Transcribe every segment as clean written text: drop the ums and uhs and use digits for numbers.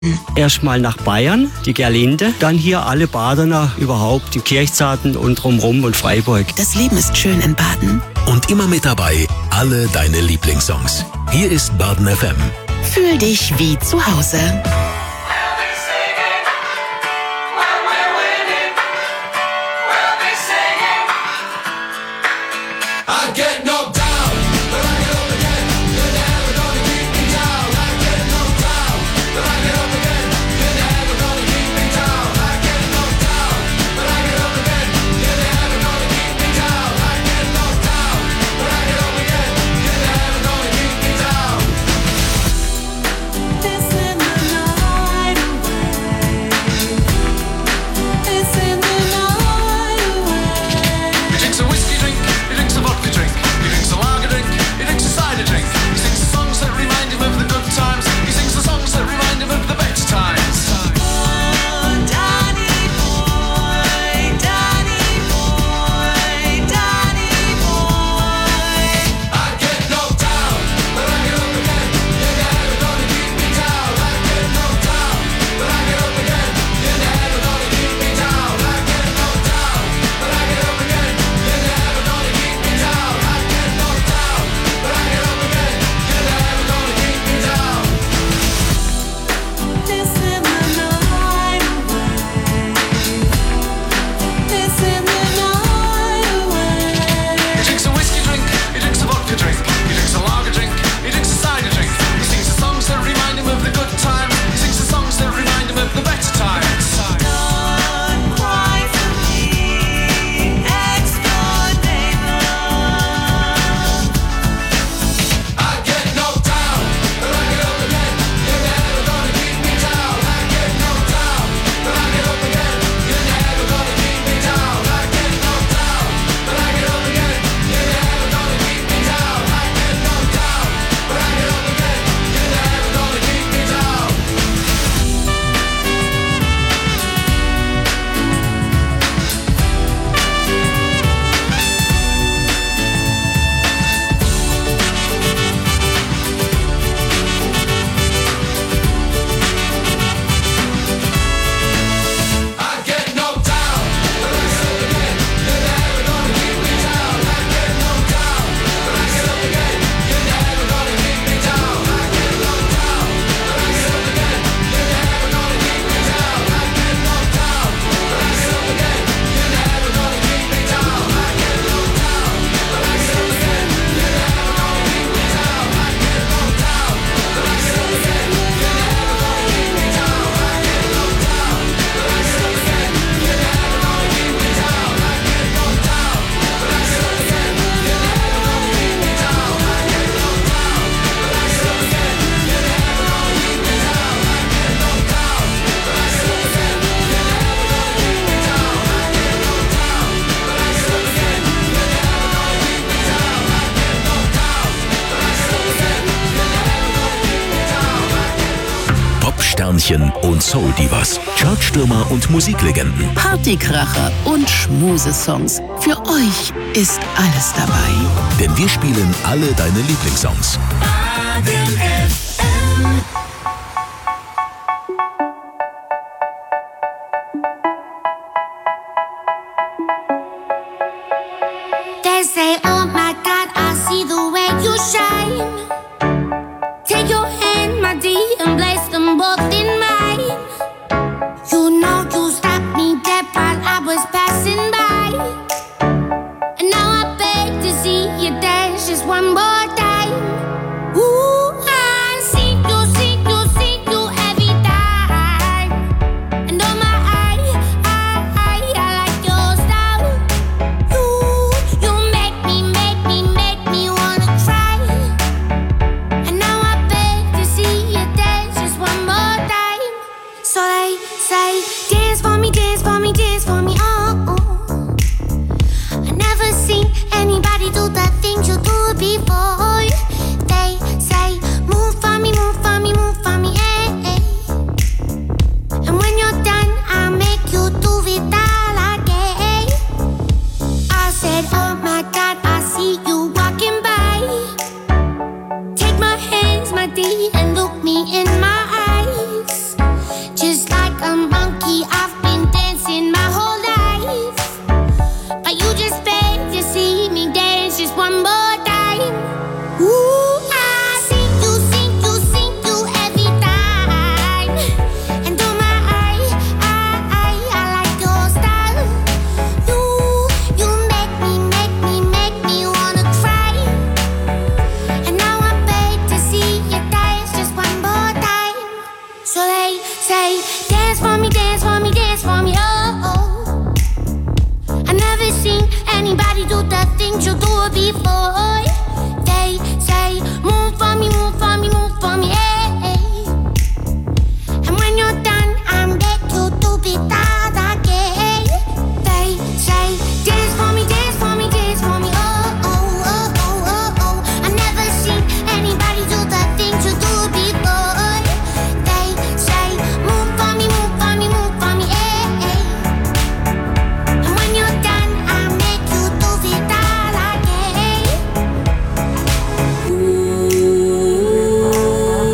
Erstmal nach Bayern, die Gerlinde, dann hier alle Badener überhaupt, die Kirchzarten und drumrum und Freiburg. Das Leben ist schön in Baden. Und immer mit dabei, alle deine Lieblingssongs. Hier ist Baden FM. Fühl dich wie zu Hause. Und Soul-Divas, Chartstürmer und Musiklegenden, Partykracher und Schmusesongs. Für euch ist alles dabei. Denn wir spielen alle deine Lieblingssongs. Baden FM. They say, oh my God, I see the way you shine. Take your hand, my dear, and place them both in mine. You know you stopped me dead while I was passing by. And now I beg to see you dance just one more time. Ooh, I see you every time. And oh my, I like your style. You make me wanna try. And now I beg to see you dance just one more time. So they say, dance for me, dance for me, dance for me, oh. I never seen anybody do the things you do before. They say, move for me, move for me, move for me, eh. And when you're done, I'll make you do it all again. I said, oh my God, I see you walking by. Take my hands, my dear, and look me in my eyes. say, dance for me, dance for me, dance for me, oh. I never seen anybody do the things you do before. They say, move for me, move for me, move for me, hey. And when you're done, I'm back to do be that again. They say, dance for me, dance for me, dance for me, oh, oh, oh, oh, oh, oh. I never seen anybody do the things you do before. They say, move for me, move for me, move for me, hey. And when you're done, I make you do it all again. Ooh.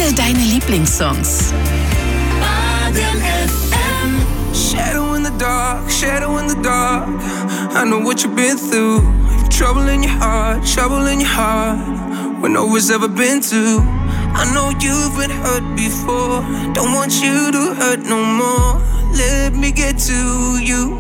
Alle deine Lieblingssongs. Baden FM. Shadow in the dark, shadow in the dark. I know what you've been through. Trouble in your heart, trouble in your heart. When no one's ever been to. I know you've been hurt before. Don't want you to hurt no more. Let me get to you.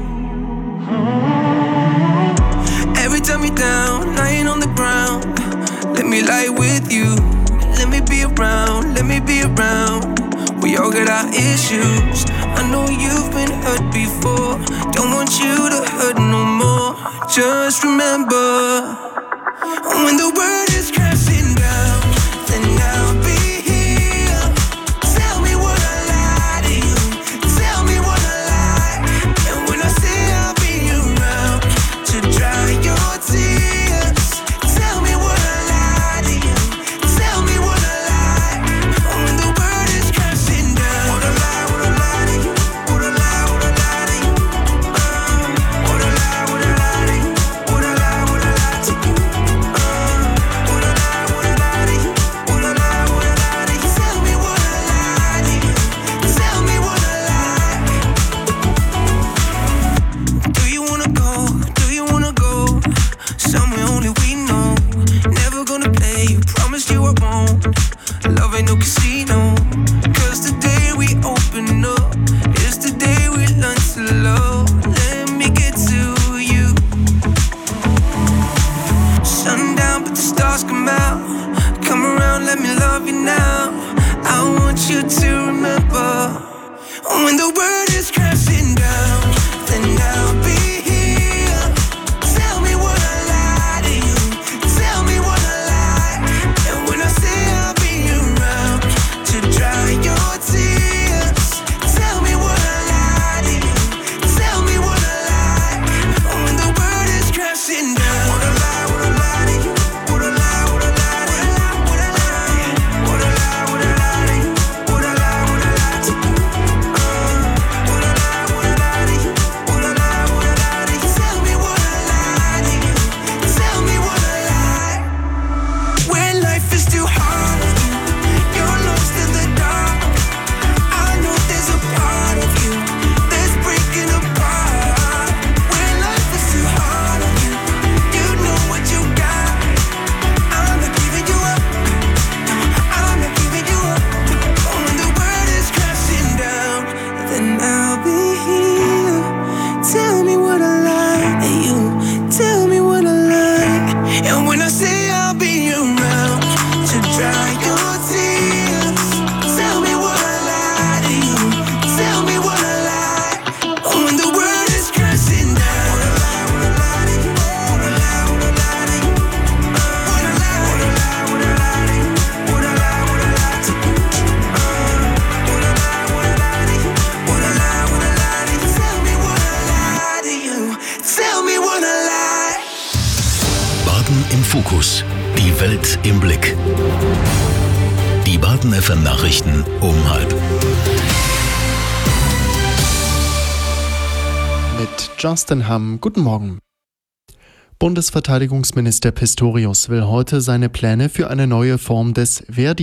Every time you're down, lying on the ground, let me lie with you. Let me be around, let me be around. We all got our issues. I know you've been hurt before. Don't want you to hurt no more. Just remember, when the world is crashing down, then I'll be here. Tell me what I lie to you. Tell me what I lie. And when I say I'll be around to dry your tears, tell me what I lie to you. Tell me what I lie. When the world is crashing down, what I lie to you. What I lie to you. What I lie to you. What I lie to you. What I lie to you. What I lie to you. Tell me what I lie to you. Tell me what I lie. Do you wanna go? Do you wanna go? Somewhere only we know. Never gonna play you, promise you I won't. Love ain't no casino. Cause the day we open up is the day we learn to love. Let me get to you. Sundown, but the stars come out. Come around, let me love you now. I want you to remember, when the world is crashing down, then I'll be here. Tell me what I lie to you. Tell me what I lie. And when I say I'll be around to dry your tears, tell me what I lie to you. Tell me what I lie. When the world is crashing down, what I lie to you. What I lie to you. What I lie to you. What I lie to you. What I lie to you. What I lie to you. Tell me what I lie to you. Tell me what I lie. When life is too hard on you, you're lost in the dark. I know there's a part of you that's breaking apart. When life is too hard on you, you know what you got. I'm not giving you up. I'm not giving you up. When the world is crashing down, then I'll be here. Tell me what I lie to you. Tell me what I lie. And when I say I'll be around to dry your tears, tell me what I lie to you. Tell me what I lie. When the world is crashing down, what I lie to you. What I lie to you. What I lie to you. What I lie to you. What I lie to you. What I lie to you. What I lie to you. Tell me what I lie to you. Tell me what I lie. Baden im Fokus. Die Welt im Blick. Die Baden FM Nachrichten um 12:30. Mit Justin Hamm, guten Morgen. Bundesverteidigungsminister Pistorius will heute seine Pläne für eine neue Form des Wehrdienstes